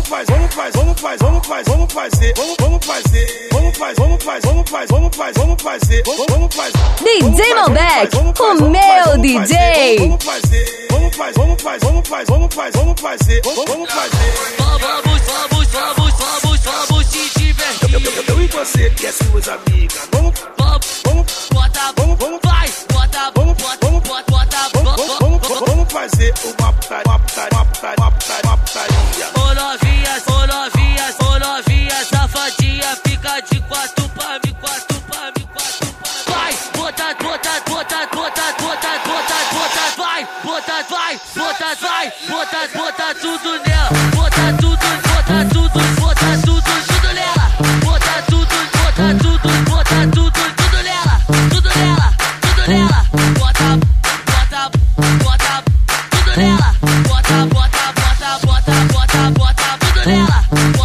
DJ Malbec, o meu DJ. Vamos fazer. Vamos se divertir. Eu e você e as suas amigas. Vamos fazer uma putaria. Ô novinha, safadinha, fica de quatro pra mim. Vai, bota, tudo nela. Bota tudo nela. Bota tudo nela. Tudo nela. Bota tudo nela. Bota tudo nela.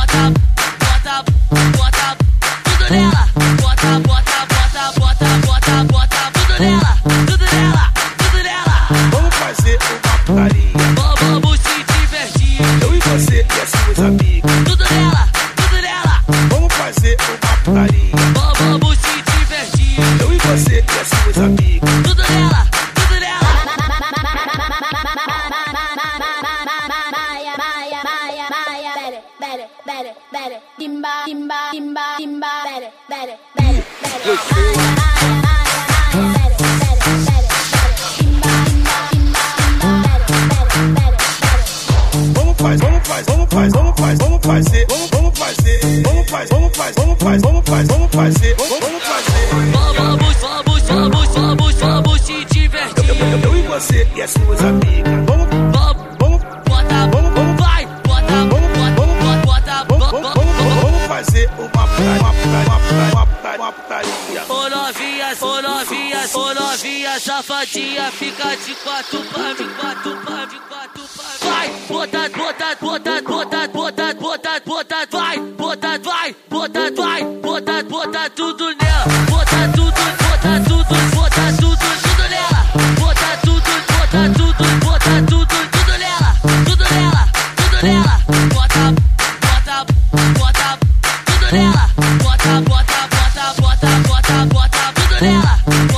Tudo nela. Vamos fazer uma putaria. Vamos se divertir. Eu e você e as suas amigas. Tudo nela. Vamos fazer uma putaria. Vamos se divertir. Eu e você e as suas amigas. Tudo nela. Vamos se divertir. Eu e você e as suas amigas. Vamos fazer uma putaria. Ô novinha, safadinha, fica de quatro pra mim. Vai, bota tudo nela. Bota tudo nela. Bota tudo nela. Tudo nela. Bota tudo nela. Bota tudo nela.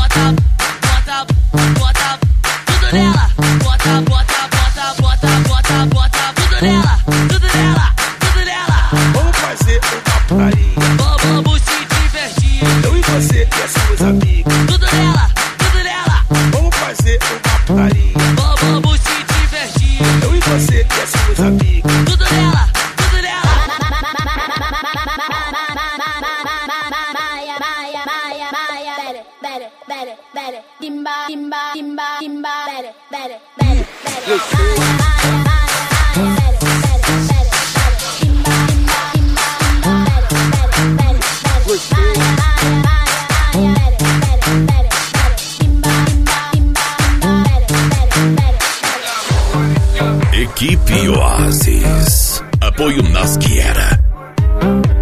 Tudo nela. Vamos fazer uma putaria. Vamos se divertir. Eu e você e as suas amigas. Tudo nela. Vamos fazer uma putaria. Vamos se divertir. Eu e você e as suas amigas. Tudo nela. Equipe Oasis. Apoio Nasciera.